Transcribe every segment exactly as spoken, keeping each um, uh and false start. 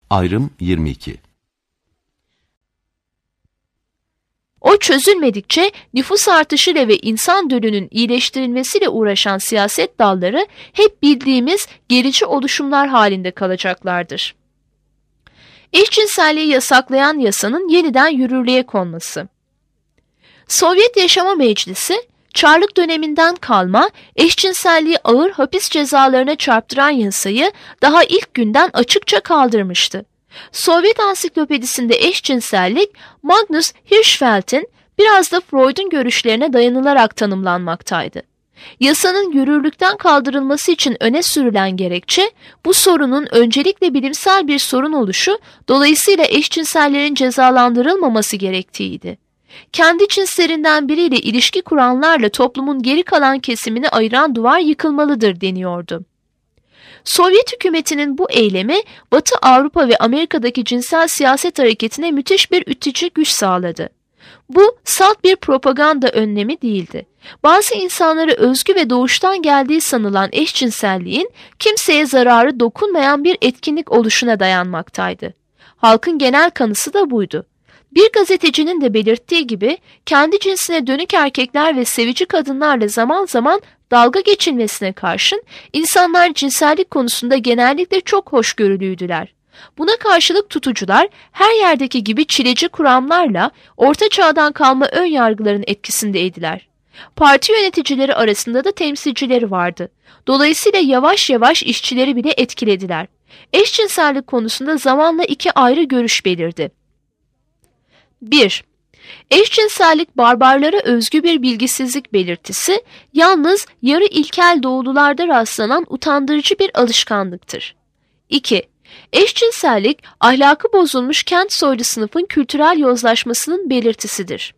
Ayrım yirmi iki. O çözülmedikçe nüfus artışıyla ve insan dölünün iyileştirilmesiyle uğraşan siyaset dalları hep bildiğimiz gerici oluşumlar halinde kalacaklardır. Eşcinselliği yasaklayan yasanın yeniden yürürlüğe konması. Sovyet Yaşama Meclisi, Çarlık döneminden kalma eşcinselliği ağır hapis cezalarına çarptıran yasayı daha ilk günden açıkça kaldırmıştı. Sovyet Ansiklopedisinde eşcinsellik, Magnus Hirschfeld'in biraz da Freud'un görüşlerine dayanılarak tanımlanmaktaydı. Yasanın yürürlükten kaldırılması için öne sürülen gerekçe, bu sorunun öncelikle bilimsel bir sorun oluşu, dolayısıyla eşcinsellerin cezalandırılmaması gerektiğiydi. Kendi cinslerinden biriyle ilişki kuranlarla toplumun geri kalan kesimini ayıran duvar yıkılmalıdır deniyordu. Sovyet hükümetinin bu eylemi Batı Avrupa ve Amerika'daki cinsel siyaset hareketine müthiş bir ütücü güç sağladı. Bu salt bir propaganda önlemi değildi. Bazı insanlara özgü ve doğuştan geldiği sanılan eşcinselliğin kimseye zararı dokunmayan bir etkinlik oluşuna dayanmaktaydı. Halkın genel kanısı da buydu. Bir gazetecinin de belirttiği gibi kendi cinsine dönük erkekler ve sevici kadınlarla zaman zaman dalga geçilmesine karşın insanlar cinsellik konusunda genellikle çok hoşgörülüydüler. Buna karşılık tutucular her yerdeki gibi çileci kuramlarla orta çağdan kalma ön yargıların etkisindeydiler. Parti yöneticileri arasında da temsilcileri vardı. Dolayısıyla yavaş yavaş işçileri bile etkilediler. Eşcinsellik konusunda zamanla iki ayrı görüş belirdi. bir. Eşcinsellik barbarlara özgü bir bilgisizlik belirtisi, yalnız yarı ilkel doğulularda rastlanan utandırıcı bir alışkanlıktır. iki. Eşcinsellik, ahlakı bozulmuş kent soylu sınıfın kültürel yozlaşmasının belirtisidir.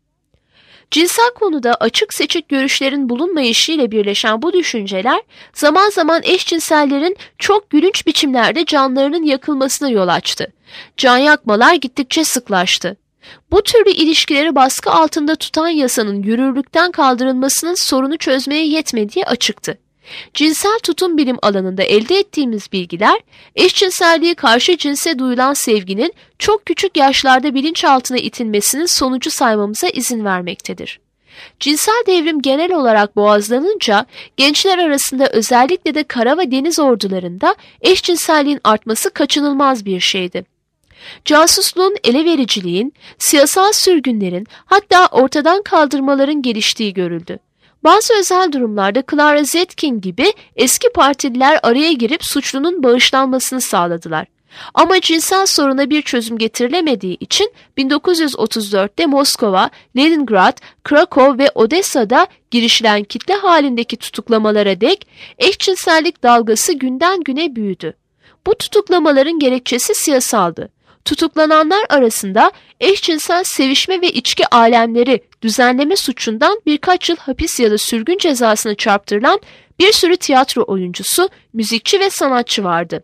Cinsel konuda açık seçik görüşlerin bulunmayışıyla birleşen bu düşünceler, zaman zaman eşcinsellerin çok gülünç biçimlerde canlarının yakılmasına yol açtı. Can yakmalar gittikçe sıklaştı. Bu türlü ilişkileri baskı altında tutan yasanın yürürlükten kaldırılmasının sorunu çözmeye yetmediği açıktı. Cinsel tutum bilim alanında elde ettiğimiz bilgiler, eşcinselliğe karşı cinse duyulan sevginin çok küçük yaşlarda bilinçaltına itilmesinin sonucu saymamıza izin vermektedir. Cinsel devrim genel olarak boğazlanınca, gençler arasında özellikle de kara ve deniz ordularında eşcinselliğin artması kaçınılmaz bir şeydi. Casusluğun, ele vericiliğin, siyasal sürgünlerin, hatta ortadan kaldırmaların geliştiği görüldü. Bazı özel durumlarda Clara Zetkin gibi eski partililer araya girip suçlunun bağışlanmasını sağladılar. Ama cinsel soruna bir çözüm getirilemediği için bin dokuz yüz otuz dörtte Moskova, Leningrad, Krakow ve Odessa'da girişilen kitle halindeki tutuklamalara dek eşcinsellik dalgası günden güne büyüdü. Bu tutuklamaların gerekçesi siyasaldı. Tutuklananlar arasında eşcinsel sevişme ve içki alemleri düzenleme suçundan birkaç yıl hapis ya da sürgün cezasına çarptırılan bir sürü tiyatro oyuncusu, müzikçi ve sanatçı vardı.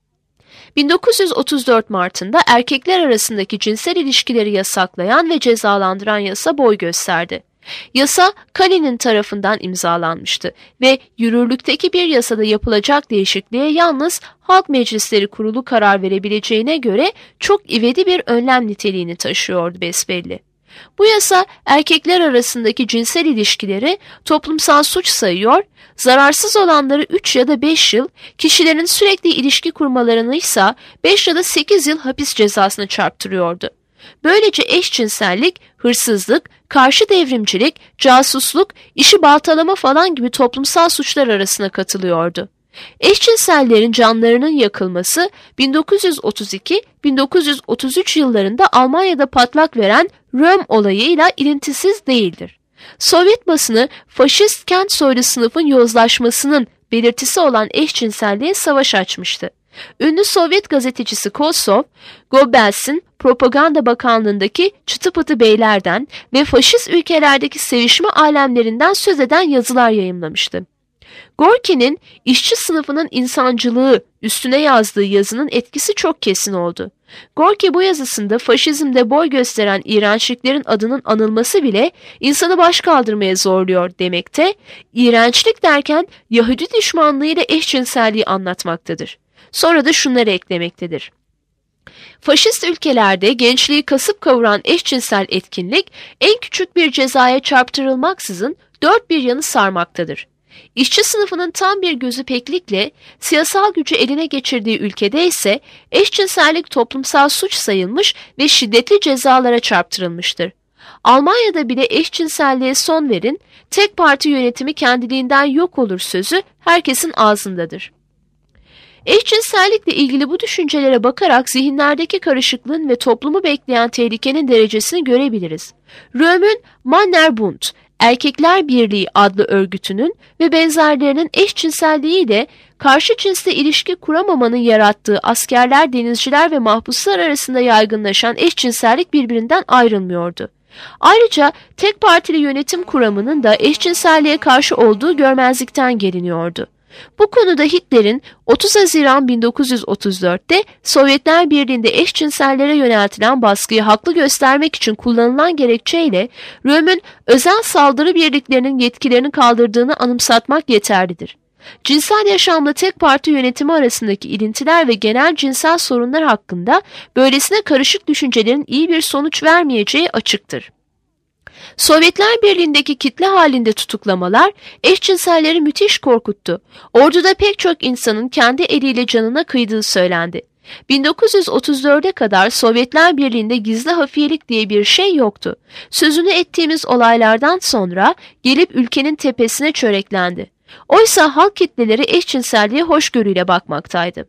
bin dokuz yüz otuz dört Mart'ında erkekler arasındaki cinsel ilişkileri yasaklayan ve cezalandıran yasa boy gösterdi. Yasa Kalin'in tarafından imzalanmıştı ve yürürlükteki bir yasada yapılacak değişikliğe yalnız Halk Meclisleri Kurulu karar verebileceğine göre çok ivedi bir önlem niteliğini taşıyordu besbelli. Bu yasa erkekler arasındaki cinsel ilişkileri toplumsal suç sayıyor, zararsız olanları üç ya da beş yıl, kişilerin sürekli ilişki kurmalarını ise beş ya da sekiz yıl hapis cezasına çarptırıyordu. Böylece eşcinsellik, hırsızlık, karşı devrimcilik, casusluk, işi baltalama falan gibi toplumsal suçlar arasına katılıyordu. Eşcinsellerin canlarının yakılması bin dokuz yüz otuz iki bin dokuz yüz otuz üç yıllarında Almanya'da patlak veren Röhm olayıyla ilintisiz değildir. Sovyet basını faşist kent soylu sınıfın yozlaşmasının belirtisi olan eşcinselliğe savaş açmıştı. Ünlü Sovyet gazetecisi Kolsov, Goebbels'in Propaganda Bakanlığındaki çıtı pıtı beylerden ve faşist ülkelerdeki sevişme alemlerinden söz eden yazılar yayımlamıştı. Gorki'nin işçi sınıfının insancılığı üstüne yazdığı yazının etkisi çok kesin oldu. Gorki bu yazısında faşizmde boy gösteren iğrençliklerin adının anılması bile insanı başkaldırmaya zorluyor demekte, iğrençlik derken Yahudi düşmanlığıyla eşcinselliği anlatmaktadır. Sonra da şunları eklemektedir. Faşist ülkelerde gençliği kasıp kavuran eşcinsel etkinlik en küçük bir cezaya çarptırılmaksızın dört bir yanı sarmaktadır. İşçi sınıfının tam bir gözü peklikle siyasal gücü eline geçirdiği ülkede ise eşcinsellik toplumsal suç sayılmış ve şiddetli cezalara çarptırılmıştır. Almanya'da bile eşcinselliğe son verin, tek parti yönetimi kendiliğinden yok olur sözü herkesin ağzındadır. Eşcinsellikle ilgili bu düşüncelere bakarak zihinlerdeki karışıklığın ve toplumu bekleyen tehlikenin derecesini görebiliriz. Röm'ün Mannerbund, Erkekler Birliği adlı örgütünün ve benzerlerinin eşcinselliğiyle karşı cinsle ilişki kuramamanın yarattığı askerler, denizciler ve mahpuslar arasında yaygınlaşan eşcinsellik birbirinden ayrılmıyordu. Ayrıca tek partili yönetim kuramının da eşcinselliğe karşı olduğu görmezlikten geliniyordu. Bu konuda Hitler'in otuz Haziran bin dokuz yüz otuz dört'te Sovyetler Birliği'nde eşcinsellere yöneltilen baskıyı haklı göstermek için kullanılan gerekçeyle Röm'ün özel saldırı birliklerinin yetkilerini kaldırdığını anımsatmak yeterlidir. Cinsel yaşamla tek parti yönetimi arasındaki ilintiler ve genel cinsel sorunlar hakkında böylesine karışık düşüncelerin iyi bir sonuç vermeyeceği açıktır. Sovyetler Birliği'ndeki kitle halinde tutuklamalar eşcinselleri müthiş korkuttu. Orduda pek çok insanın kendi eliyle canına kıydığı söylendi. bin dokuz yüz otuz dört'e kadar Sovyetler Birliği'nde gizli hafiyelik diye bir şey yoktu. Sözünü ettiğimiz olaylardan sonra gelip ülkenin tepesine çöreklendi. Oysa halk kitleleri eşcinselliğe hoşgörüyle bakmaktaydı.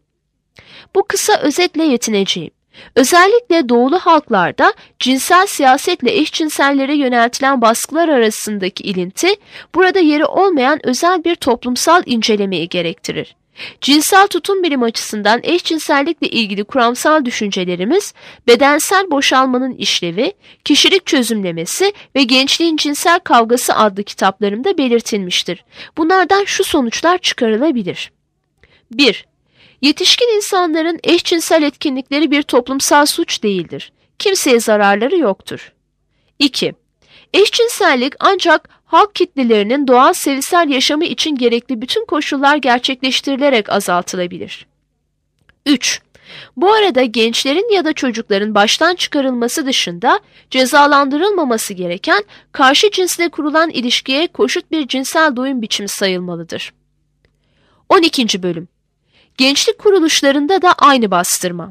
Bu kısa özetle yetineceğim. Özellikle doğulu halklarda cinsel siyasetle eşcinsellere yöneltilen baskılar arasındaki ilinti, burada yeri olmayan özel bir toplumsal incelemeyi gerektirir. Cinsel tutum bilim açısından eşcinsellikle ilgili kuramsal düşüncelerimiz, bedensel boşalmanın işlevi, kişilik çözümlemesi ve gençliğin cinsel kavgası adlı kitaplarımda belirtilmiştir. Bunlardan şu sonuçlar çıkarılabilir. bir. Yetişkin insanların eşcinsel etkinlikleri bir toplumsal suç değildir. Kimseye zararları yoktur. iki. Eşcinsellik ancak halk kitlelerinin doğal sevişsel yaşamı için gerekli bütün koşullar gerçekleştirilerek azaltılabilir. üç. Bu arada gençlerin ya da çocukların baştan çıkarılması dışında cezalandırılmaması gereken karşı cinsle kurulan ilişkiye koşut bir cinsel doyum biçimi sayılmalıdır. on ikinci bölüm. Gençlik kuruluşlarında da aynı bastırma.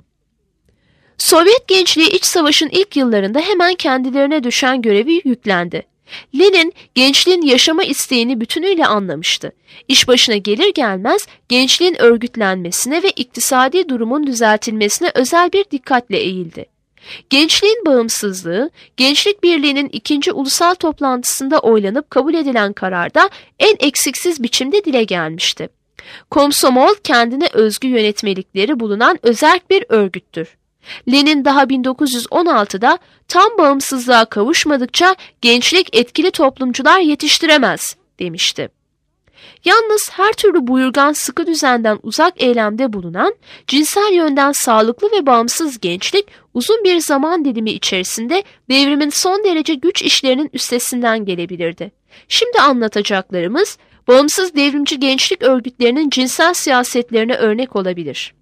Sovyet gençliği iç savaşın ilk yıllarında hemen kendilerine düşen görevi yüklendi. Lenin gençliğin yaşama isteğini bütünüyle anlamıştı. İş başına gelir gelmez gençliğin örgütlenmesine ve iktisadi durumun düzeltilmesine özel bir dikkatle eğildi. Gençliğin bağımsızlığı, Gençlik Birliği'nin ikinci ulusal toplantısında oylanıp kabul edilen kararda en eksiksiz biçimde dile gelmişti. Komsomol kendine özgü yönetmelikleri bulunan özerk bir örgüttür. Lenin daha bin dokuz yüz on altı'da tam bağımsızlığa kavuşmadıkça gençlik etkili toplumcular yetiştiremez demişti. Yalnız her türlü buyurgan sıkı düzenden uzak eylemde bulunan, cinsel yönden sağlıklı ve bağımsız gençlik uzun bir zaman dilimi içerisinde devrimin son derece güç işlerinin üstesinden gelebilirdi. Şimdi anlatacaklarımız, bağımsız devrimci gençlik örgütlerinin cinsel siyasetlerine örnek olabilir.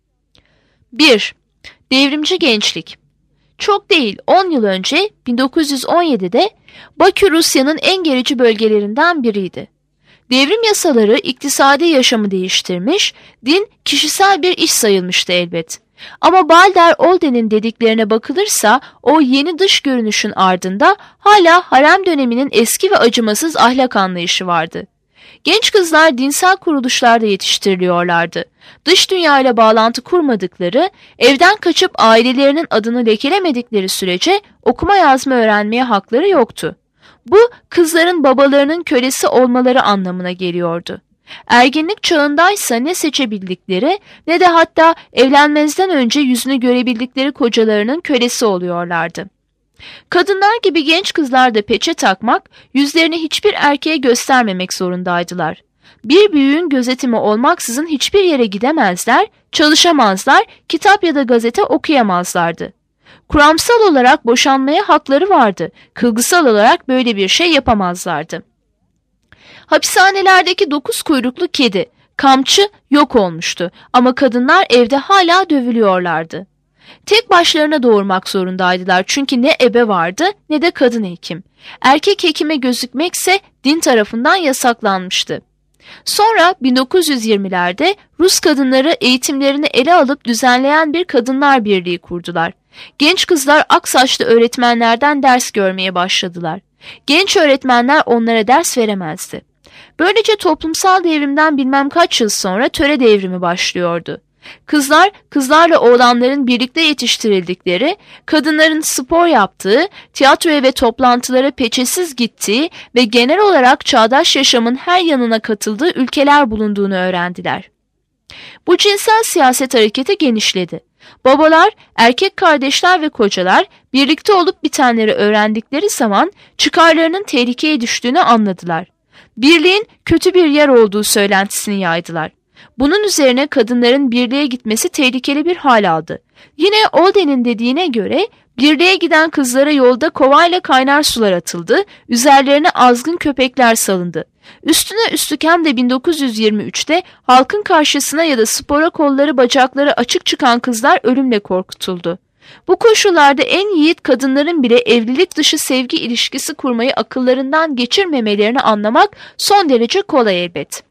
bir. Devrimci gençlik. Çok değil on yıl önce bin dokuz yüz on yedi'de Bakü Rusya'nın en gerici bölgelerinden biriydi. Devrim yasaları iktisadi yaşamı değiştirmiş, din kişisel bir iş sayılmıştı elbet. Ama Balder Olden'in dediklerine bakılırsa o yeni dış görünüşün ardında hala harem döneminin eski ve acımasız ahlak anlayışı vardı. Genç kızlar dinsel kuruluşlarda yetiştiriliyorlardı. Dış dünyayla bağlantı kurmadıkları, evden kaçıp ailelerinin adını lekelemedikleri sürece okuma yazma öğrenmeye hakları yoktu. Bu, kızların babalarının kölesi olmaları anlamına geliyordu. Ergenlik çağındaysa ne seçebildikleri ne de hatta evlenmezden önce yüzünü görebildikleri kocalarının kölesi oluyorlardı. Kadınlar gibi genç kızlar da peçe takmak, yüzlerini hiçbir erkeğe göstermemek zorundaydılar. Bir büyüğün gözetimi olmaksızın hiçbir yere gidemezler, çalışamazlar, kitap ya da gazete okuyamazlardı. Kuramsal olarak boşanmaya hakları vardı, kılgısal olarak böyle bir şey yapamazlardı. Hapishanelerdeki dokuz kuyruklu kedi, kamçı yok olmuştu ama kadınlar evde hala dövülüyorlardı. Tek başlarına doğurmak zorundaydılar çünkü ne ebe vardı ne de kadın hekim. Erkek hekime gözükmekse din tarafından yasaklanmıştı. Sonra bin dokuz yüz yirmilerde Rus kadınları eğitimlerini ele alıp düzenleyen bir kadınlar birliği kurdular. Genç kızlar aksaçlı öğretmenlerden ders görmeye başladılar. Genç öğretmenler onlara ders veremezdi. Böylece toplumsal devrimden bilmem kaç yıl sonra töre devrimi başlıyordu. Kızlar, kızlarla oğlanların birlikte yetiştirildikleri, kadınların spor yaptığı, tiyatroya ve toplantılara peçesiz gittiği ve genel olarak çağdaş yaşamın her yanına katıldığı ülkeler bulunduğunu öğrendiler. Bu cinsel siyaset hareketi genişledi. Babalar, erkek kardeşler ve kocalar birlikte olup bitenleri öğrendikleri zaman çıkarlarının tehlikeye düştüğünü anladılar. Birliğin kötü bir yer olduğu söylentisini yaydılar. Bunun üzerine kadınların birliğe gitmesi tehlikeli bir hal aldı. Yine Olden'in dediğine göre birliğe giden kızlara yolda kovayla kaynar sular atıldı, üzerlerine azgın köpekler salındı. Üstüne üstlük hem de bin dokuz yüz yirmi üçte halkın karşısına ya da spora kolları bacakları açık çıkan kızlar ölümle korkutuldu. Bu koşullarda en yiğit kadınların bile evlilik dışı sevgi ilişkisi kurmayı akıllarından geçirmemelerini anlamak son derece kolay elbet.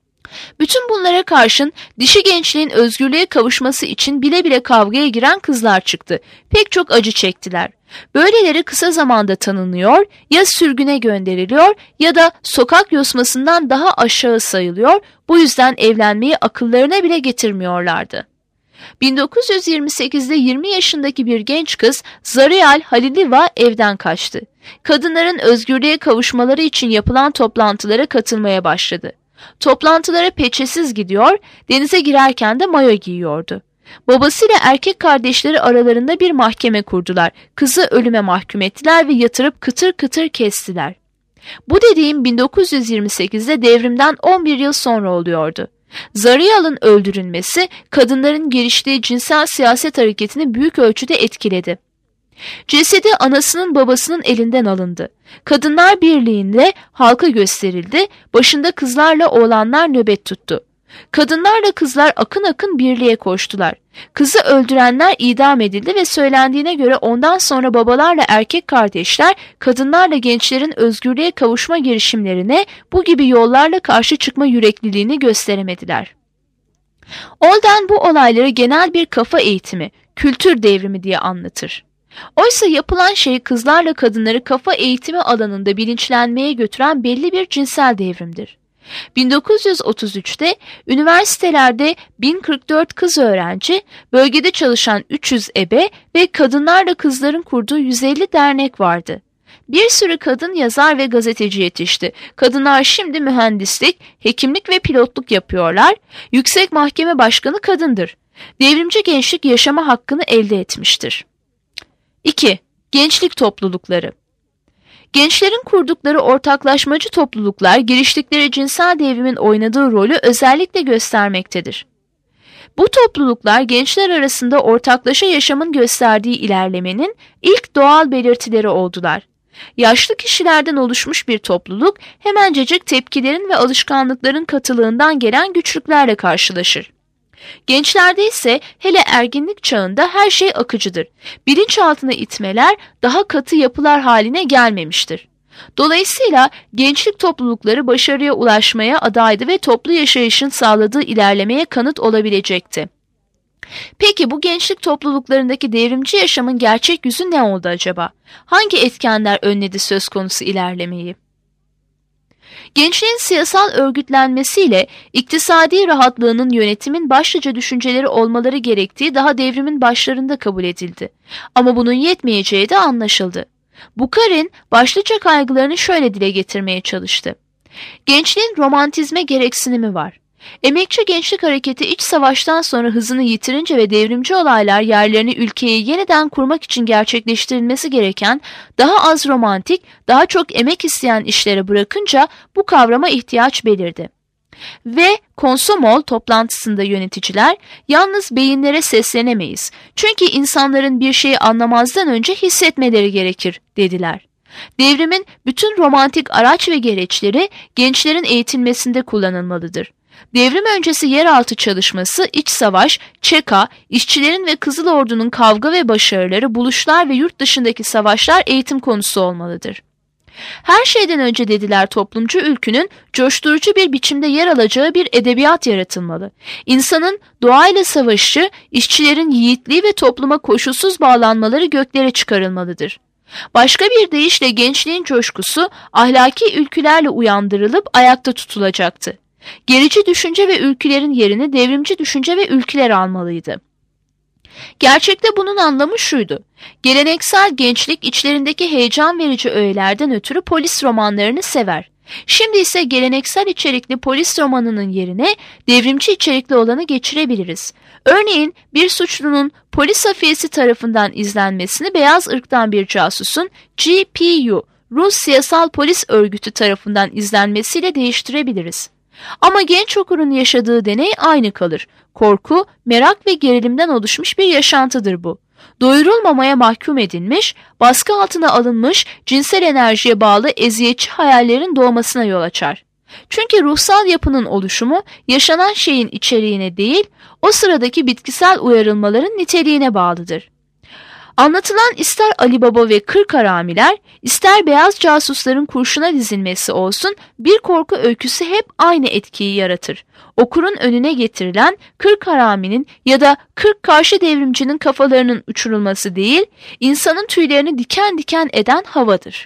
Bütün bunlara karşın dişi gençliğin özgürlüğe kavuşması için bile bile kavgaya giren kızlar çıktı. Pek çok acı çektiler. Böyleleri kısa zamanda tanınıyor, ya sürgüne gönderiliyor ya da sokak yosmasından daha aşağı sayılıyor, bu yüzden evlenmeyi akıllarına bile getirmiyorlardı. bin dokuz yüz yirmi sekizde yirmi yaşındaki bir genç kız Zarial Haliliva evden kaçtı. Kadınların özgürlüğe kavuşmaları için yapılan toplantılara katılmaya başladı. Toplantılara peçesiz gidiyor, denize girerken de mayo giyiyordu. Babasıyla erkek kardeşleri aralarında bir mahkeme kurdular. Kızı ölüme mahkum ettiler ve yatırıp kıtır kıtır kestiler. Bu dediğim bin dokuz yüz yirmi sekizde devrimden on bir yıl sonra oluyordu. Zarial'ın öldürülmesi kadınların giriştiği cinsel siyaset hareketini büyük ölçüde etkiledi. Cesedi anasının babasının elinden alındı. Kadınlar Birliği'nde halka gösterildi, başında kızlarla oğlanlar nöbet tuttu. Kadınlarla kızlar akın akın birliğe koştular. Kızı öldürenler idam edildi ve söylendiğine göre ondan sonra babalarla erkek kardeşler kadınlarla gençlerin özgürlüğe kavuşma girişimlerine bu gibi yollarla karşı çıkma yürekliliğini gösteremediler. Olden bu olayları genel bir kafa eğitimi, kültür devrimi diye anlatır. Oysa yapılan şey kızlarla kadınları kafa eğitimi alanında bilinçlenmeye götüren belli bir cinsel devrimdir. bin dokuz yüz otuz üçte üniversitelerde bin kırk dört kız öğrenci, bölgede çalışan üç yüz ebe ve kadınlarla kızların kurduğu yüz elli dernek vardı. Bir sürü kadın yazar ve gazeteci yetişti. Kadınlar şimdi mühendislik, hekimlik ve pilotluk yapıyorlar. Yüksek Mahkeme Başkanı kadındır. Devrimci gençlik yaşama hakkını elde etmiştir. iki. Gençlik toplulukları. Gençlerin kurdukları ortaklaşmacı topluluklar giriştikleri cinsel devrimin oynadığı rolü özellikle göstermektedir. Bu topluluklar gençler arasında ortaklaşa yaşamın gösterdiği ilerlemenin ilk doğal belirtileri oldular. Yaşlı kişilerden oluşmuş bir topluluk hemencecik tepkilerin ve alışkanlıkların katılığından gelen güçlüklerle karşılaşır. Gençlerde ise hele erginlik çağında her şey akıcıdır. Bilinçaltına itmeler daha katı yapılar haline gelmemiştir. Dolayısıyla gençlik toplulukları başarıya ulaşmaya adaydı ve toplu yaşayışın sağladığı ilerlemeye kanıt olabilecekti. Peki bu gençlik topluluklarındaki devrimci yaşamın gerçek yüzü ne oldu acaba? Hangi etkenler önledi söz konusu ilerlemeyi? Gençliğin siyasal örgütlenmesiyle iktisadi rahatlığının yönetimin başlıca düşünceleri olmaları gerektiği daha devrimin başlarında kabul edildi. Ama bunun yetmeyeceği de anlaşıldı. Bukharin başlıca kaygılarını şöyle dile getirmeye çalıştı. Gençliğin romantizme gereksinimi var. Emekçi gençlik hareketi iç savaştan sonra hızını yitirince ve devrimci olaylar yerlerini ülkeyi yeniden kurmak için gerçekleştirilmesi gereken daha az romantik, daha çok emek isteyen işlere bırakınca bu kavrama ihtiyaç belirdi. Ve Komsomol toplantısında yöneticiler yalnız beyinlere seslenemeyiz. Çünkü insanların bir şeyi anlamazdan önce hissetmeleri gerekir dediler. Devrimin bütün romantik araç ve gereçleri gençlerin eğitilmesinde kullanılmalıdır. Devrim öncesi yeraltı çalışması, iç savaş, Çeka, işçilerin ve Kızıl Ordu'nun kavga ve başarıları, buluşlar ve yurt dışındaki savaşlar eğitim konusu olmalıdır. Her şeyden önce dediler toplumcu ülkünün coşturucu bir biçimde yer alacağı bir edebiyat yaratılmalı. İnsanın doğayla savaşı, işçilerin yiğitliği ve topluma koşulsuz bağlanmaları göklere çıkarılmalıdır. Başka bir deyişle gençliğin coşkusu ahlaki ülkülerle uyandırılıp ayakta tutulacaktı. Gerici düşünce ve ülkülerin yerini devrimci düşünce ve ülküler almalıydı. Gerçekte bunun anlamı şuydu: geleneksel gençlik içlerindeki heyecan verici öğelerden ötürü polis romanlarını sever. Şimdi ise geleneksel içerikli polis romanının yerine devrimci içerikli olanı geçirebiliriz. Örneğin bir suçlunun polis hafiyesi tarafından izlenmesini beyaz ırktan bir casusun G P U, Rus Siyasal Polis Örgütü tarafından izlenmesiyle değiştirebiliriz. Ama genç okurun yaşadığı deney aynı kalır. Korku, merak ve gerilimden oluşmuş bir yaşantıdır bu. Doyurulmamaya mahkum edilmiş, baskı altına alınmış, cinsel enerjiye bağlı eziyetçi hayallerin doğmasına yol açar. Çünkü ruhsal yapının oluşumu yaşanan şeyin içeriğine değil, o sıradaki bitkisel uyarılmaların niteliğine bağlıdır. Anlatılan ister Ali Baba ve Kırk Haramiler, ister beyaz casusların kurşuna dizilmesi olsun, bir korku öyküsü hep aynı etkiyi yaratır. Okurun önüne getirilen Kırk Haraminin ya da kırk karşı devrimcinin kafalarının uçurulması değil, insanın tüylerini diken diken eden havadır.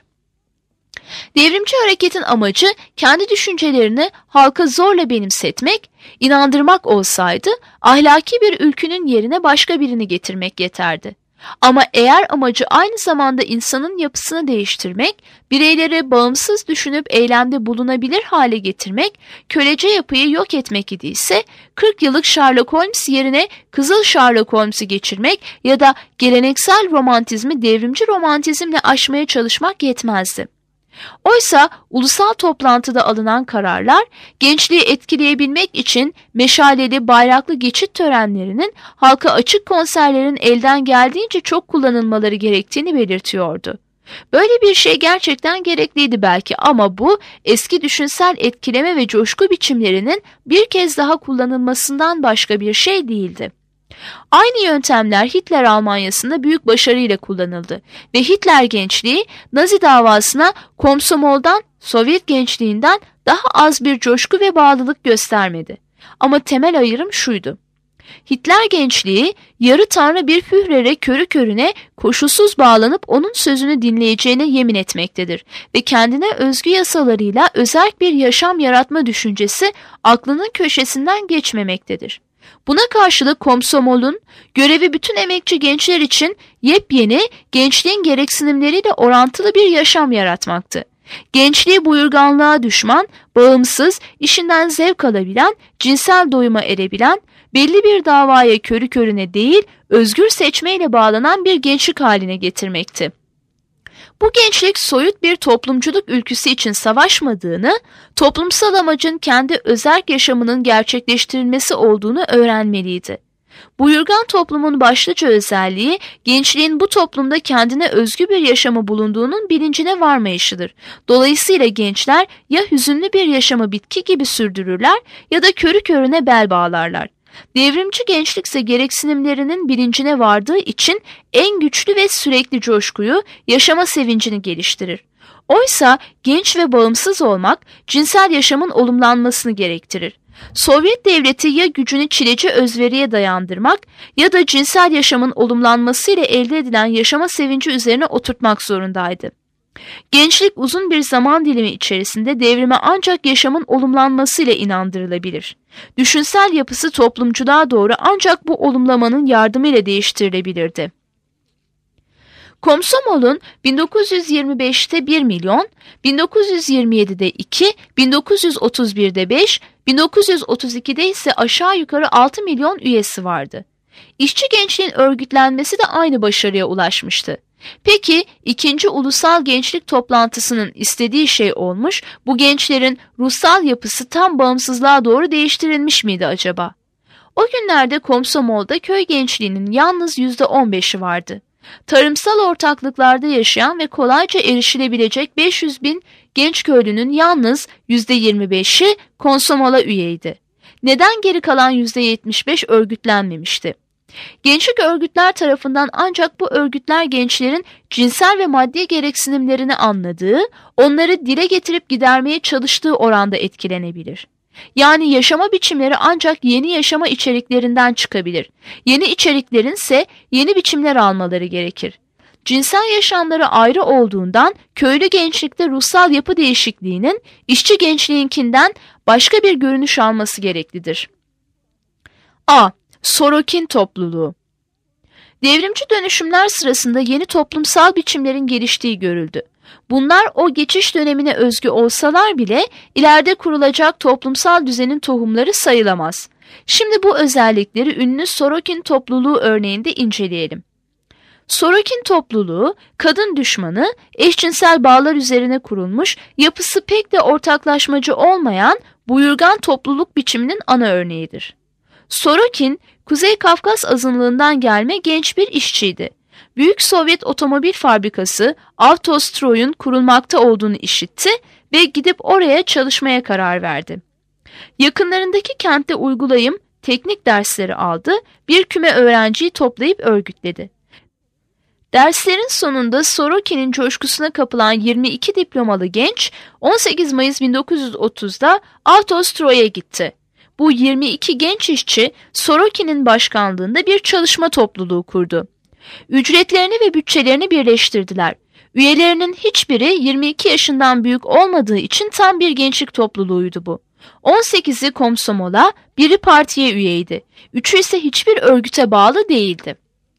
Devrimci hareketin amacı kendi düşüncelerini halka zorla benimsetmek, inandırmak olsaydı ahlaki bir ülkünün yerine başka birini getirmek yeterdi. Ama eğer amacı aynı zamanda insanın yapısını değiştirmek, bireyleri bağımsız düşünüp eylemde bulunabilir hale getirmek, kölece yapıyı yok etmek idiyse, kırk yıllık Sherlock Holmes yerine Kızıl Sherlock Holmes'u geçirmek ya da geleneksel romantizmi devrimci romantizmle aşmaya çalışmak yetmezdi. Oysa ulusal toplantıda alınan kararlar, gençliği etkileyebilmek için meşaleli bayraklı geçit törenlerinin, halka açık konserlerin elden geldiğince çok kullanılmaları gerektiğini belirtiyordu. Böyle bir şey gerçekten gerekliydi belki ama bu eski düşünsel etkileme ve coşku biçimlerinin bir kez daha kullanılmasından başka bir şey değildi. Aynı yöntemler Hitler Almanyası'nda büyük başarıyla kullanıldı ve Hitler gençliği Nazi davasına Komsomol'dan, Sovyet gençliğinden daha az bir coşku ve bağlılık göstermedi. Ama temel ayrım şuydu: Hitler gençliği yarı tanrı bir Führer'e körü körüne koşulsuz bağlanıp onun sözünü dinleyeceğine yemin etmektedir ve kendine özgü yasalarıyla özerk bir yaşam yaratma düşüncesi aklının köşesinden geçmemektedir. Buna karşılık Komsomol'un görevi bütün emekçi gençler için yepyeni, gençliğin gereksinimleriyle orantılı bir yaşam yaratmaktı. Gençliği buyurganlığa düşman, bağımsız, işinden zevk alabilen, cinsel doyuma erebilen, belli bir davaya körü körüne değil, özgür seçmeyle bağlanan bir gençlik haline getirmekti. Bu gençlik soyut bir toplumculuk ülküsü için savaşmadığını, toplumsal amacın kendi özerk yaşamının gerçekleştirilmesi olduğunu öğrenmeliydi. Buyurgan toplumun başlıca özelliği, gençliğin bu toplumda kendine özgü bir yaşamı bulunduğunun bilincine varmayışıdır. Dolayısıyla gençler ya hüzünlü bir yaşamı bitki gibi sürdürürler ya da körü körüne bel bağlarlar. Devrimci gençlikse gereksinimlerinin bilincine vardığı için en güçlü ve sürekli coşkuyu, yaşama sevincini geliştirir. Oysa genç ve bağımsız olmak cinsel yaşamın olumlanmasını gerektirir. Sovyet devleti ya gücünü çileci özveriye dayandırmak ya da cinsel yaşamın olumlanmasıyla elde edilen yaşama sevinci üzerine oturtmak zorundaydı. Gençlik uzun bir zaman dilimi içerisinde devrime ancak yaşamın olumlanmasıyla inandırılabilir. Düşünsel yapısı toplumculuğa doğru ancak bu olumlamanın yardımıyla değiştirilebilirdi. Komsomol'un bin dokuz yüz yirmi beşte bir milyon, bin dokuz yüz yirmi yedide iki, bin dokuz yüz otuz birde beş, bin dokuz yüz otuz ikide ise aşağı yukarı altı milyon üyesi vardı. İşçi gençliğin örgütlenmesi de aynı başarıya ulaşmıştı. Peki ikinci ulusal gençlik toplantısının istediği şey olmuş, bu gençlerin ruhsal yapısı tam bağımsızlığa doğru değiştirilmiş miydi acaba? O günlerde Komsomol'da köy gençliğinin yalnız yüzde on beşi vardı. Tarımsal ortaklıklarda yaşayan ve kolayca erişilebilecek beş yüz bin genç köylünün yalnız yüzde yirmi beşi Komsomol'a üyeydi. neden geri kalan yüzde yetmiş beş örgütlenmemişti? Gençlik örgütler tarafından ancak bu örgütler gençlerin cinsel ve maddi gereksinimlerini anladığı, onları dile getirip gidermeye çalıştığı oranda etkilenebilir. Yani yaşama biçimleri ancak yeni yaşama içeriklerinden çıkabilir. Yeni içeriklerin ise yeni biçimler almaları gerekir. Cinsel yaşamları ayrı olduğundan köylü gençlikte ruhsal yapı değişikliğinin işçi gençliğinkinden başka bir görünüş alması gereklidir. A. Sorokin topluluğu. Devrimci dönüşümler sırasında yeni toplumsal biçimlerin geliştiği görüldü. Bunlar o geçiş dönemine özgü olsalar bile ileride kurulacak toplumsal düzenin tohumları sayılamaz. Şimdi bu özellikleri ünlü Sorokin topluluğu örneğinde inceleyelim. Sorokin topluluğu, kadın düşmanı, eşcinsel bağlar üzerine kurulmuş, yapısı pek de ortaklaşmacı olmayan buyurgan topluluk biçiminin ana örneğidir. Sorokin, Kuzey Kafkas azınlığından gelme genç bir işçiydi. Büyük Sovyet otomobil fabrikası Avtostroy'un kurulmakta olduğunu işitti ve gidip oraya çalışmaya karar verdi. Yakınlarındaki kentte uygulayım, teknik dersleri aldı, bir küme öğrenciyi toplayıp örgütledi. Derslerin sonunda Sorokin'in coşkusuna kapılan yirmi iki diplomalı genç on sekiz Mayıs bin dokuz yüz otuzda Avtostroy'a gitti. Bu yirmi iki genç işçi Sorokin'in başkanlığında bir çalışma topluluğu kurdu. Ücretlerini ve bütçelerini birleştirdiler. Üyelerinin hiçbiri yirmi iki yaşından büyük olmadığı için tam bir gençlik topluluğuydu bu. on sekizi komsomola, biri partiye üyeydi. Üçü ise hiçbir örgüte bağlı değildi.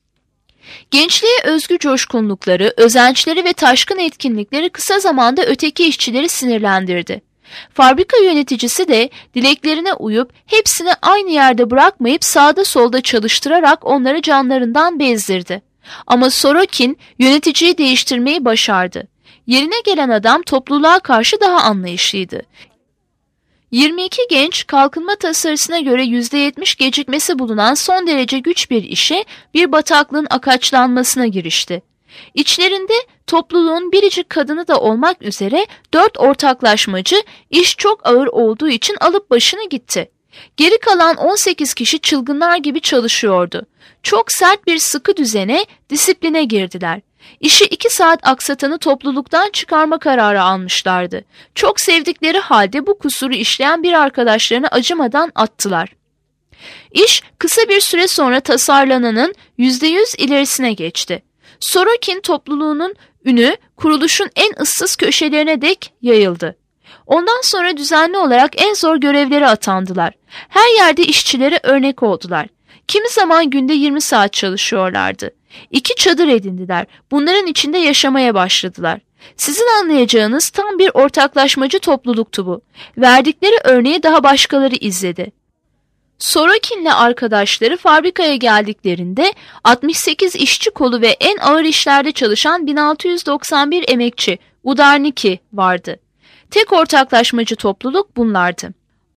Gençliğe özgü coşkunlukları, özençleri ve taşkın etkinlikleri kısa zamanda öteki işçileri sinirlendirdi. Fabrika yöneticisi de dileklerine uyup hepsini aynı yerde bırakmayıp sağda solda çalıştırarak onları canlarından bezdirdi. Ama Sorokin yöneticiyi değiştirmeyi başardı. Yerine gelen adam topluluğa karşı daha anlayışlıydı. yirmi iki genç kalkınma tasarısına göre yüzde yetmiş gecikmesi bulunan son derece güç bir işe, bir bataklığın akaçlanmasına girişti. İçlerinde topluluğun biricik kadını da olmak üzere dört ortaklaşmacı iş çok ağır olduğu için alıp başını gitti. Geri kalan on sekiz kişi çılgınlar gibi çalışıyordu. Çok sert bir sıkı düzene, disipline girdiler. İşi iki saat aksatanı topluluktan çıkarma kararı almışlardı. Çok sevdikleri halde bu kusuru işleyen bir arkadaşlarını acımadan attılar. İş kısa bir süre sonra tasarlananın yüzde yüz ilerisine geçti. Sorokin topluluğunun ünü kuruluşun en ıssız köşelerine dek yayıldı. Ondan sonra düzenli olarak en zor görevlere atandılar. Her yerde işçilere örnek oldular. Kimi zaman günde yirmi saat çalışıyorlardı. İki çadır edindiler. Bunların içinde yaşamaya başladılar. Sizin anlayacağınız tam bir ortaklaşmacı topluluktu bu. Verdikleri örneği daha başkaları izledi. Sorokin'le arkadaşları fabrikaya geldiklerinde altmış sekiz işçi kolu ve en ağır işlerde çalışan bin altı yüz doksan bir emekçi, udarniki vardı. Tek ortaklaşmacı topluluk bunlardı.